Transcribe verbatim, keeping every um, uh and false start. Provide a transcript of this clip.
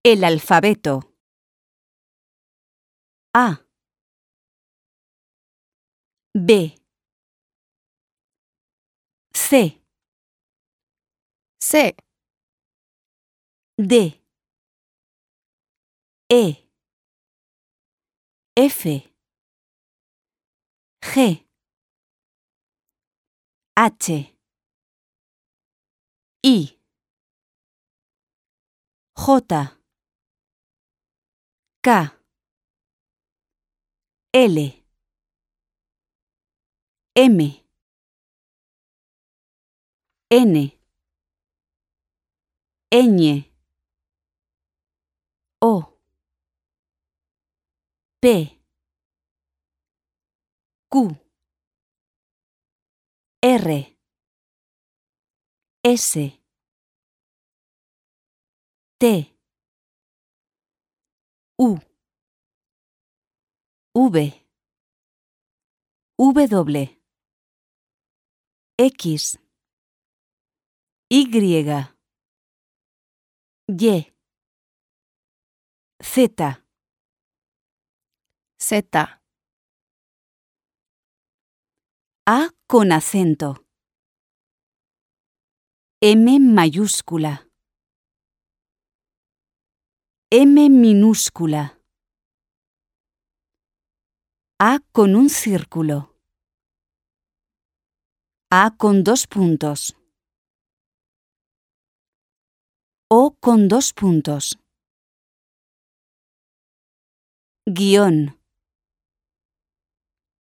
El alfabeto. A, B, C, C, D, E, F, G, H, I, J, K, L, M, N, ñ, O, P, Q, R, S, T, U, V, W, X, Y, Y, Z, Z, A con acento, M mayúscula, M minúscula, A con un círculo, A con dos puntos, O con dos puntos, guión.